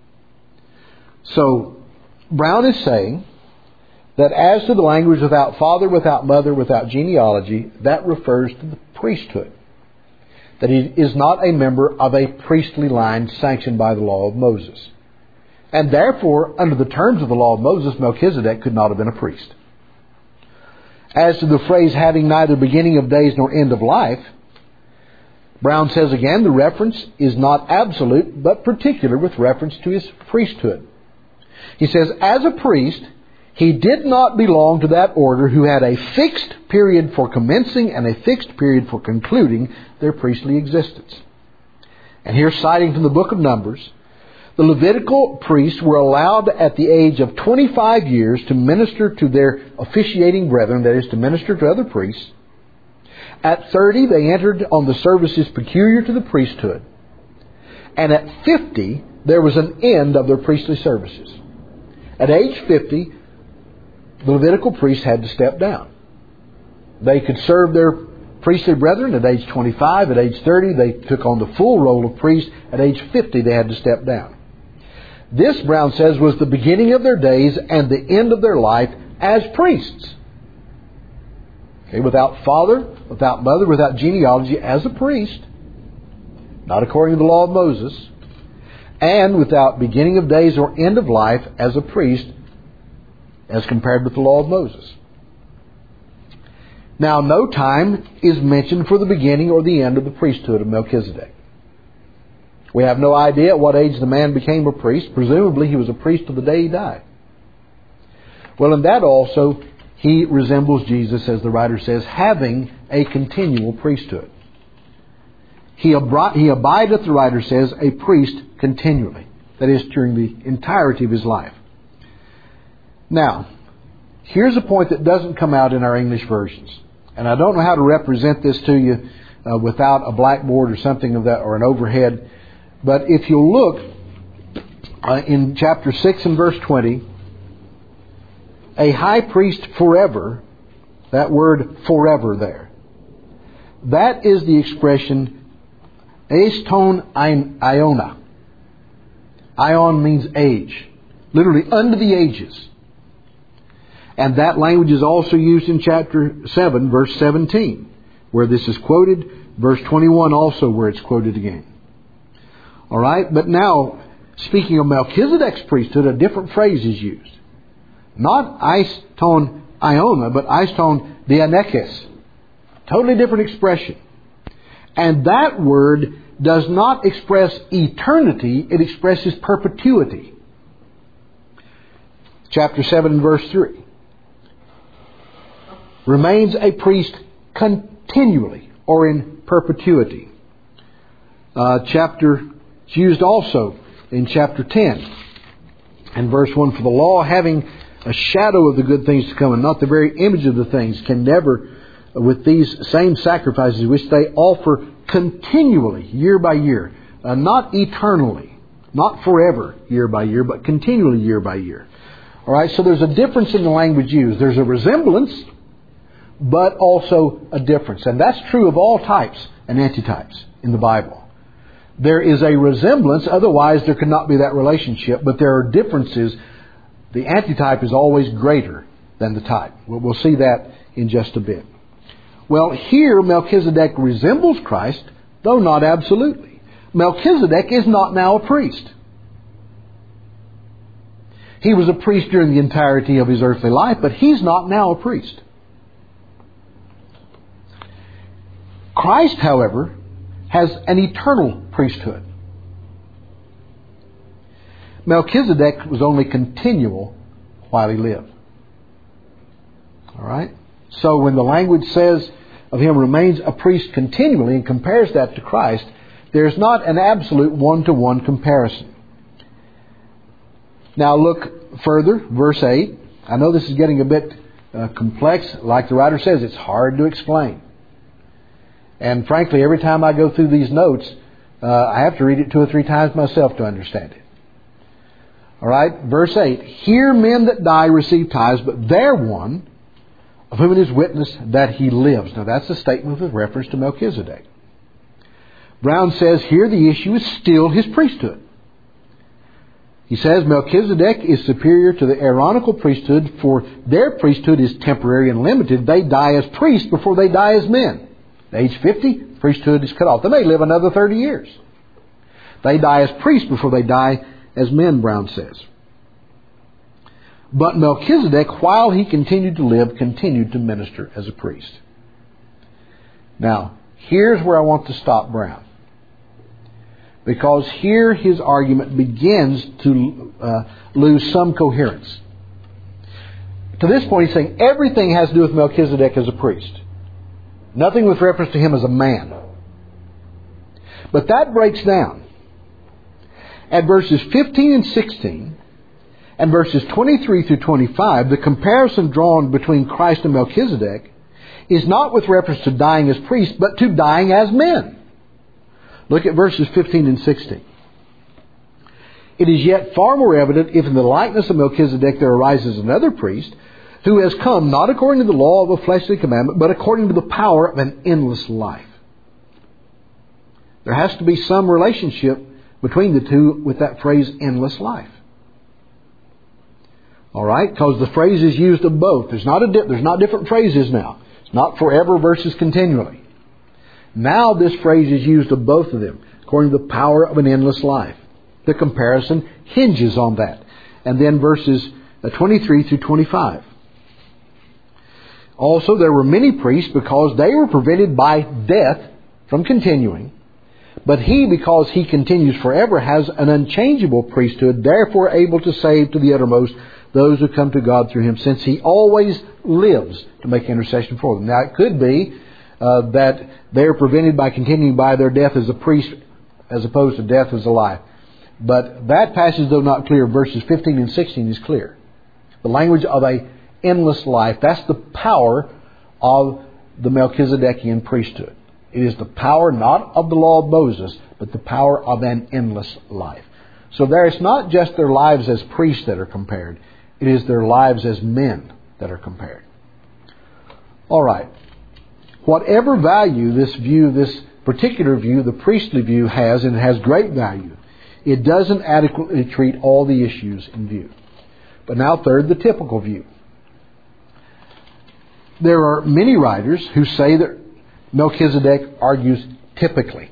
So, Brown is saying that as to the language without father, without mother, without genealogy, that refers to the priesthood. That he is not a member of a priestly line sanctioned by the law of Moses. And therefore, under the terms of the law of Moses, Melchizedek could not have been a priest. As to the phrase having neither beginning of days nor end of life, Brown says again, the reference is not absolute, but particular with reference to his priesthood. He says, as a priest, he did not belong to that order who had a fixed period for commencing and a fixed period for concluding their priestly existence. And here, citing from the book of Numbers, the Levitical priests were allowed at the age of twenty-five years to minister to their officiating brethren, that is, to minister to other priests. At thirty, they entered on the services peculiar to the priesthood. And at fifty, there was an end of their priestly services. At age fifty, the Levitical priests had to step down. They could serve their priestly brethren at age twenty-five. At age thirty, they took on the full role of priest. At age fifty, they had to step down. This, Brown says, was the beginning of their days and the end of their life as priests. Okay, without father, without mother, without genealogy, as a priest, not according to the law of Moses, and without beginning of days or end of life as a priest, as compared with the law of Moses. Now, no time is mentioned for the beginning or the end of the priesthood of Melchizedek. We have no idea at what age the man became a priest. Presumably he was a priest till the day he died. Well, in that also, he resembles Jesus, as the writer says, having a continual priesthood. He, abri- he abideth, the writer says, a priest continually. That is, during the entirety of his life. Now, here's a point that doesn't come out in our English versions. And I don't know how to represent this to you uh, without a blackboard or something of that, or an overhead. But if you'll look uh, in chapter six and verse twenty, a high priest forever, that word forever there, that is the expression Eston Iona. Ion means age, literally under the ages. And that language is also used in chapter seven, verse seventeen, where this is quoted. Verse twenty-one also, where it's quoted again. All right, but now, speaking of Melchizedek's priesthood, a different phrase is used. Not Eiston Iona, but Eiston dianekes. Totally different expression. And that word does not express eternity, it expresses perpetuity. Chapter seven, verse three. Remains a priest continually or in perpetuity. Uh, chapter, it's used also in chapter ten and verse one. For the law, having a shadow of the good things to come and not the very image of the things, can never, with these same sacrifices which they offer continually, year by year, uh, not eternally, not forever, year by year, but continually, year by year. All right, so there's a difference in the language used. There's a resemblance, but also a difference. And that's true of all types and antitypes in the Bible. There is a resemblance, otherwise there could not be that relationship, but there are differences. The antitype is always greater than the type. We'll see that in just a bit. Well, here Melchizedek resembles Christ, though not absolutely. Melchizedek is not now a priest. He was a priest during the entirety of his earthly life, but he's not now a priest. Christ, however, has an eternal priesthood. Melchizedek was only continual while he lived. All right? So when the language says of him remains a priest continually and compares that to Christ, there's not an absolute one-to-one comparison. Now look further, verse eight. I know this is getting a bit uh, complex. Like the writer says, it's hard to explain. And frankly, every time I go through these notes, uh, I have to read it two or three times myself to understand it. All right, verse eight. Here men that die receive tithes, but there one, of whom it is witnessed that he lives. Now that's a statement with reference to Melchizedek. Brown says here the issue is still his priesthood. He says Melchizedek is superior to the Aaronical priesthood, for their priesthood is temporary and limited. They die as priests before they die as men. At age fifty, priesthood is cut off. They may live another thirty years. They die as priests before they die as men, Brown says. But Melchizedek, while he continued to live, continued to minister as a priest. Now, here's where I want to stop Brown. Because here his argument begins to uh, lose some coherence. To this point, he's saying everything has to do with Melchizedek as a priest. Nothing with reference to him as a man. But that breaks down. At verses fifteen and sixteen, and verses twenty-three through twenty-five, the comparison drawn between Christ and Melchizedek is not with reference to dying as priests, but to dying as men. Look at verses fifteen and sixteen. It is yet far more evident if in the likeness of Melchizedek there arises another priest, who has come not according to the law of a fleshly commandment, but according to the power of an endless life. There has to be some relationship between the two with that phrase, endless life. All right? Because the phrase is used of both. There's not, a di- there's not different phrases now. It's not forever versus continually. Now this phrase is used of both of them, according to the power of an endless life. The comparison hinges on that. And then verses twenty-three through twenty-five. Also, there were many priests because they were prevented by death from continuing. But he, because he continues forever, has an unchangeable priesthood, therefore able to save to the uttermost those who come to God through him, since he always lives to make intercession for them. Now, it could be uh, that they are prevented by continuing by their death as a priest, as opposed to death as a life. But that passage, though not clear, verses fifteen and sixteen is clear. The language of a endless life, that's the power of the Melchizedekian priesthood. It is the power not of the law of Moses, but the power of an endless life. So there is not just their lives as priests that are compared. It is their lives as men that are compared. All right. Whatever value this view, this particular view, the priestly view has, and it has great value, it doesn't adequately treat all the issues in view. But now third, the typical view. There are many writers who say that Melchizedek argues typically.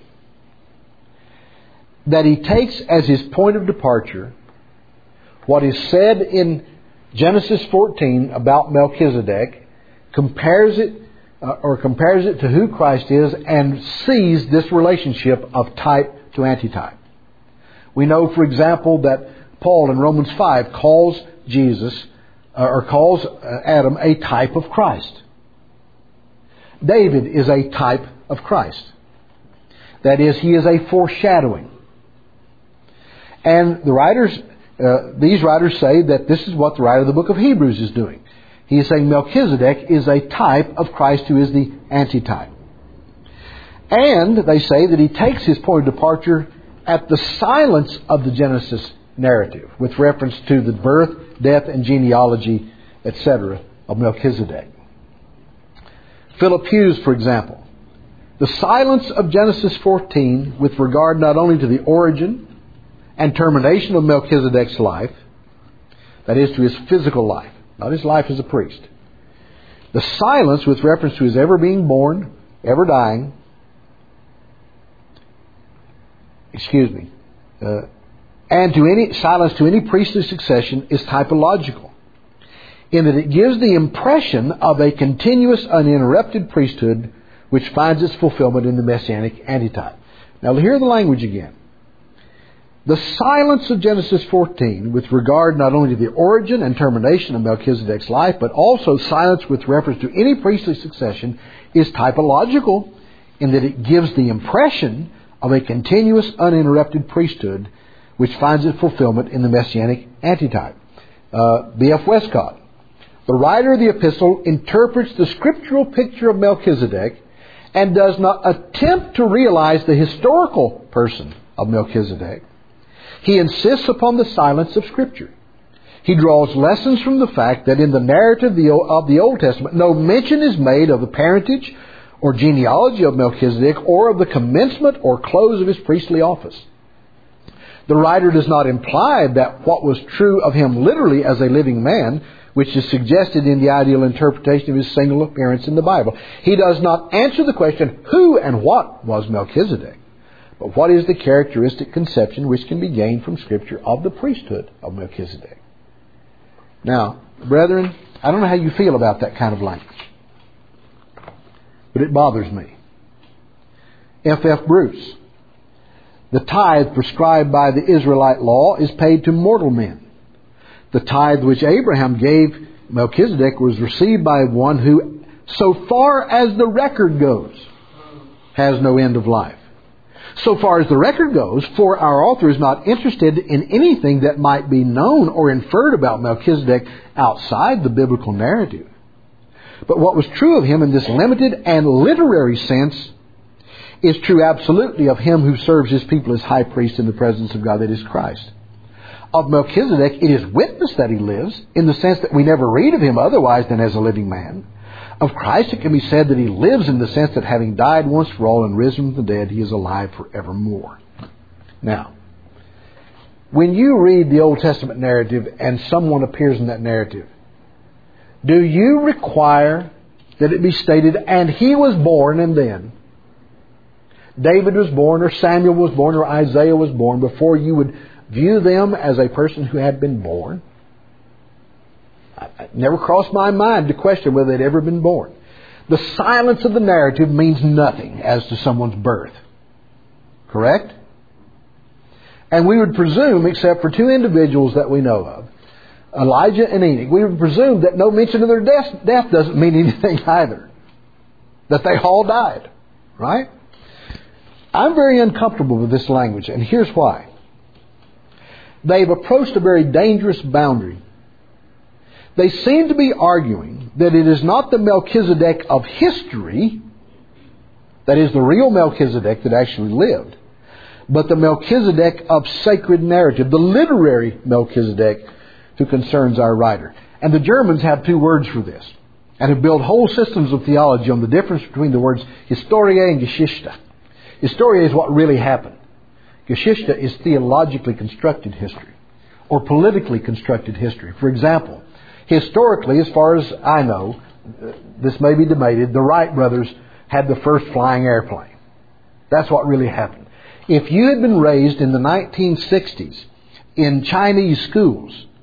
That he takes as his point of departure what is said in Genesis fourteen about Melchizedek compares it uh, or compares it to who Christ is and sees this relationship of type to antitype. We know, for example, that Paul in Romans five calls Jesus uh, or calls uh, Adam a type of Christ. David is a type of Christ. That is, he is a foreshadowing. And the writers, uh, these writers say that this is what the writer of the book of Hebrews is doing. He is saying Melchizedek is a type of Christ who is the antitype. And they say that he takes his point of departure at the silence of the Genesis narrative with reference to the birth, death, and genealogy, et cetera of Melchizedek. Philip Hughes, for example, the silence of Genesis fourteen with regard not only to the origin and termination of Melchizedek's life, that is to his physical life, not his life as a priest. The silence with reference to his ever being born, ever dying, excuse me, uh, and to any silence to any priestly succession is typological, in that it gives the impression of a continuous, uninterrupted priesthood which finds its fulfillment in the Messianic antitype. Now, hear the language again. The silence of Genesis fourteen with regard not only to the origin and termination of Melchizedek's life, but also silence with reference to any priestly succession is typological in that it gives the impression of a continuous, uninterrupted priesthood which finds its fulfillment in the Messianic antitype. Uh, B F Westcott. The writer of the epistle interprets the scriptural picture of Melchizedek and does not attempt to realize the historical person of Melchizedek. He insists upon the silence of Scripture. He draws lessons from the fact that in the narrative of the Old Testament, no mention is made of the parentage or genealogy of Melchizedek or of the commencement or close of his priestly office. The writer does not imply that what was true of him literally as a living man, which is suggested in the ideal interpretation of his single appearance in the Bible. He does not answer the question, who and what was Melchizedek? But what is the characteristic conception which can be gained from Scripture of the priesthood of Melchizedek? Now, brethren, I don't know how you feel about that kind of language, but it bothers me. F F Bruce. The tithe prescribed by the Israelite law is paid to mortal men. The tithe which Abraham gave Melchizedek was received by one who, so far as the record goes, has no end of life. So far as the record goes, for our author is not interested in anything that might be known or inferred about Melchizedek outside the biblical narrative. But what was true of him in this limited and literary sense is true absolutely of him who serves his people as high priest in the presence of God, that is Christ. Of Melchizedek, it is witness that he lives, in the sense that we never read of him otherwise than as a living man. Of Christ, it can be said that he lives in the sense that having died once for all and risen from the dead, he is alive forevermore. Now, when you read the Old Testament narrative and someone appears in that narrative, do you require that it be stated, and he was born and then David was born, or Samuel was born, or Isaiah was born, before you would view them as a person who had been born? It never crossed my mind to question whether they'd ever been born. The silence of the narrative means nothing as to someone's birth. Correct? And we would presume, except for two individuals that we know of, Elijah and Enoch, we would presume that no mention of their death, death doesn't mean anything either. That they all died. Right? I'm very uncomfortable with this language, and here's why. They've approached a very dangerous boundary. They seem to be arguing that it is not the Melchizedek of history, that is the real Melchizedek that actually lived, but the Melchizedek of sacred narrative, the literary Melchizedek who concerns our writer. And the Germans have two words for this, and have built whole systems of theology on the difference between the words Historie and Geschichte. Historia is what really happened. Geschichte is theologically constructed history, or politically constructed history. For example, historically, as far as I know, this may be debated, the Wright brothers had the first flying airplane. That's what really happened. If you had been raised in the nineteen sixties in Chinese schools,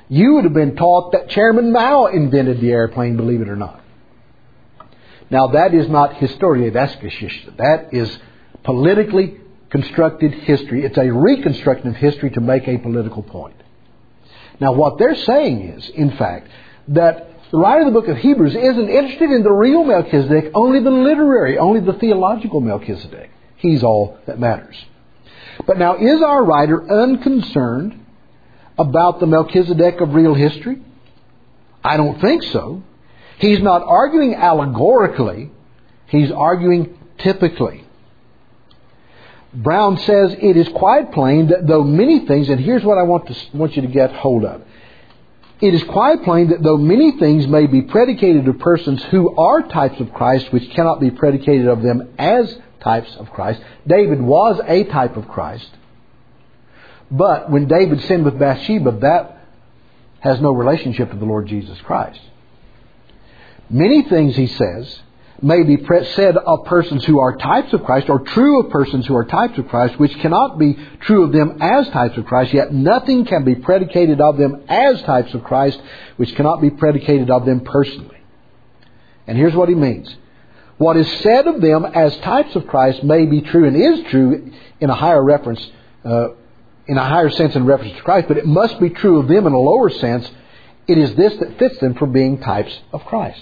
You would have been taught that Chairman Mao invented the airplane, believe it or not. Now, that is not Historiegeschichte. That is politically constructed history. It's a reconstruction of history to make a political point. Now, what they're saying is, in fact, that the writer of the book of Hebrews isn't interested in the real Melchizedek, only the literary, only the theological Melchizedek. He's all that matters. But now, is our writer unconcerned about the Melchizedek of real history? I don't think so. He's not arguing allegorically. He's arguing typically. Brown says it is quite plain that though many things, and here's what I want to want you to get hold of. It is quite plain that though many things may be predicated of persons who are types of Christ, which cannot be predicated of them as types of Christ. David was a type of Christ. But when David sinned with Bathsheba, that has no relationship to the Lord Jesus Christ. Many things, he says, may be said of persons who are types of Christ, or true of persons who are types of Christ, which cannot be true of them as types of Christ, yet nothing can be predicated of them as types of Christ, which cannot be predicated of them personally. And here's what he means. What is said of them as types of Christ may be true and is true in a higher reference, uh, in a higher sense in reference to Christ, but it must be true of them in a lower sense. It is this that fits them for being types of Christ.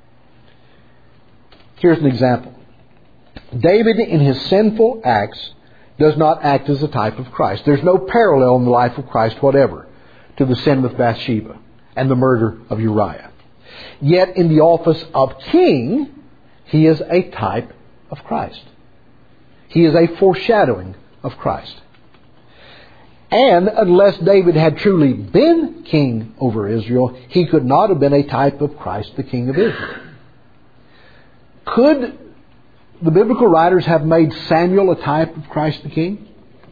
Here's an example. David, in his sinful acts, does not act as a type of Christ. There's no parallel in the life of Christ whatever to the sin with Bathsheba and the murder of Uriah. Yet in the office of king, he is a type of Christ. He is a foreshadowing of Christ. And unless David had truly been king over Israel, he could not have been a type of Christ, the King of Israel. Could the biblical writers have made Samuel a type of Christ the King?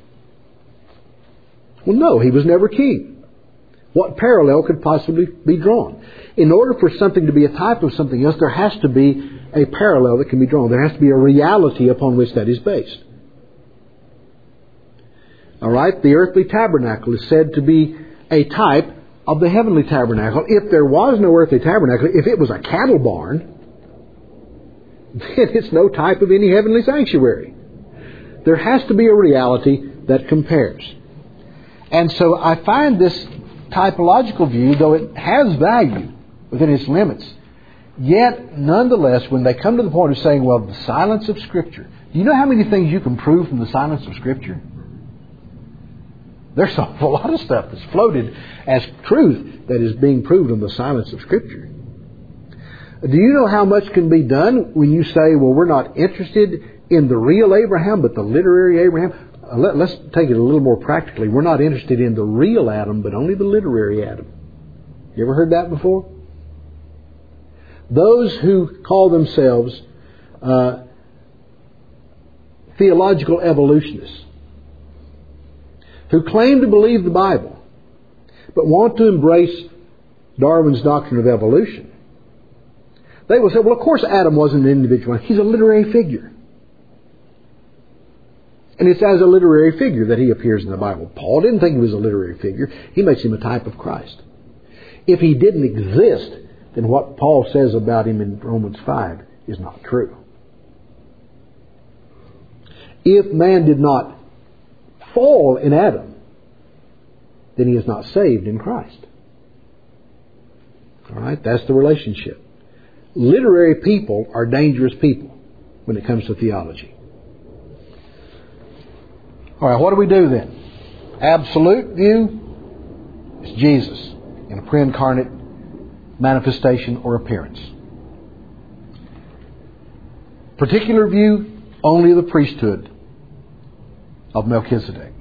Well, no, he was never king. What parallel could possibly be drawn? In order for something to be a type of something else, there has to be a parallel that can be drawn. There has to be a reality upon which that is based. All right, the earthly tabernacle is said to be a type of the heavenly tabernacle. If there was no earthly tabernacle, if it was a cattle barn, then it's no type of any heavenly sanctuary. There has to be a reality that compares. And so I find this typological view, though it has value within its limits, yet nonetheless, when they come to the point of saying, well, the silence of Scripture, do you know how many things you can prove from the silence of Scripture? There's a lot of stuff that's floated as truth that is being proved in the silence of Scripture. Do you know how much can be done when you say, well, we're not interested in the real Abraham, but the literary Abraham? Uh, let, let's take it a little more practically. We're not interested in the real Adam, but only the literary Adam. You ever heard that before? Those who call themselves uh, theological evolutionists, who claim to believe the Bible, but want to embrace Darwin's doctrine of evolution, they will say, well, of course Adam wasn't an individual. He's a literary figure. And it's as a literary figure that he appears in the Bible. Paul didn't think he was a literary figure. He makes him a type of Christ. If he didn't exist, then what Paul says about him in Romans five is not true. If man did not fall in Adam, then he is not saved in Christ. All right, that's the relationship. Literary people are dangerous people when it comes to theology. All right, what do we do then? Absolute view is Jesus in a pre-incarnate manifestation or appearance. Particular view, only the priesthood of Melchizedek.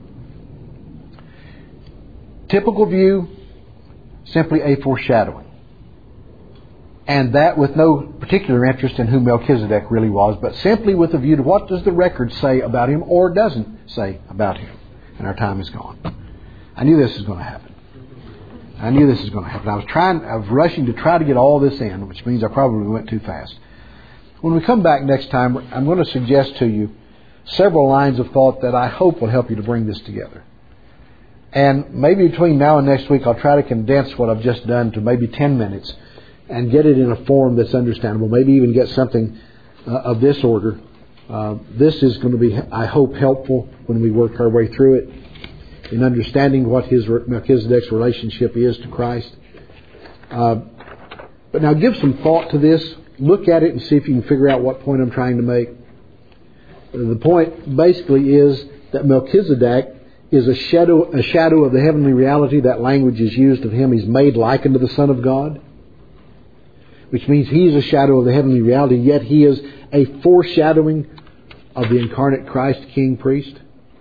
Typical view, simply a foreshadowing. And that with no particular interest in who Melchizedek really was, but simply with a view to what does the record say about him or doesn't say about him. And our time is gone. I knew this was going to happen. I knew this was going to happen. I was trying, I was rushing to try to get all this in, which means I probably went too fast. When we come back next time, I'm going to suggest to you several lines of thought that I hope will help you to bring this together. And maybe between now and next week, I'll try to condense what I've just done to maybe ten minutes and get it in a form that's understandable. Maybe even get something uh, of this order. Uh, this is going to be, I hope, helpful when we work our way through it in understanding what his Melchizedek's relationship is to Christ. Uh, but now give some thought to this. Look at it and see if you can figure out what point I'm trying to make. The point basically is that Melchizedek is a shadow, a shadow of the heavenly reality. That language is used of him. He's made like unto the Son of God, which means he is a shadow of the heavenly reality, yet he is a foreshadowing of the incarnate Christ, King, Priest.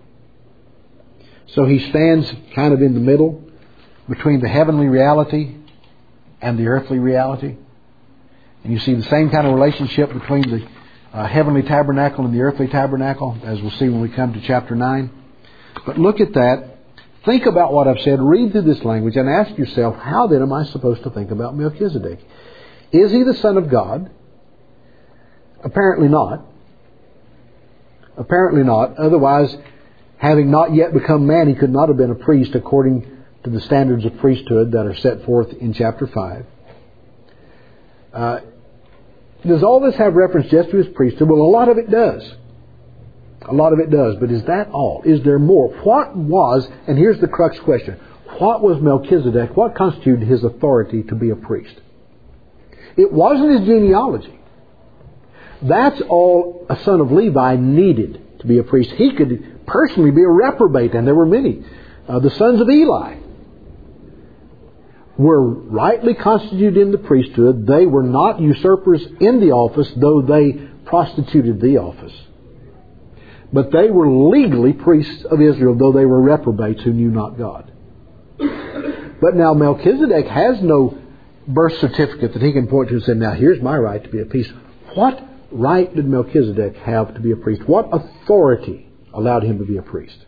So he stands kind of in the middle between the heavenly reality and the earthly reality. And you see the same kind of relationship between the uh, heavenly tabernacle and the earthly tabernacle, as we'll see when we come to chapter nine. But look at that. Think about what I've said. Read through this language and ask yourself, how then am I supposed to think about Melchizedek? Is he the Son of God? Apparently not. Apparently not. Otherwise, having not yet become man, he could not have been a priest according to the standards of priesthood that are set forth in chapter five. Uh, does all this have reference just to his priesthood? Well, a lot of it does. A lot of it does. But is that all? Is there more? What was, and here's the crux question, what was Melchizedek, what constituted his authority to be a priest? It wasn't his genealogy. That's all a son of Levi needed to be a priest. He could personally be a reprobate, and there were many. Uh, the sons of Eli were rightly constituted in the priesthood. They were not usurpers in the office, though they prostituted the office. But they were legally priests of Israel, though they were reprobates who knew not God. But now Melchizedek has no birth certificate that he can point to and say, now here's my right to be a priest. What right did Melchizedek have to be a priest? What authority allowed him to be a priest?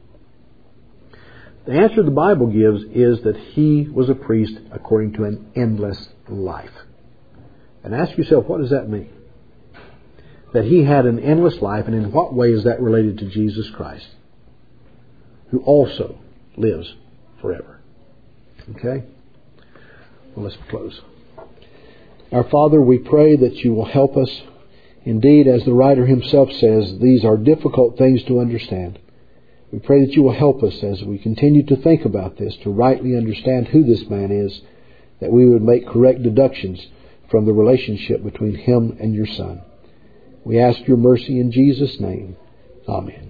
The answer the Bible gives is that he was a priest according to an endless life. And ask yourself, what does that mean? That he had an endless life, and in what way is that related to Jesus Christ, who also lives forever? Okay? Well, let's close. Our Father, we pray that you will help us. Indeed, as the writer himself says, these are difficult things to understand. We pray that you will help us as we continue to think about this, to rightly understand who this man is, that we would make correct deductions from the relationship between him and your Son. We ask your mercy in Jesus' name. Amen.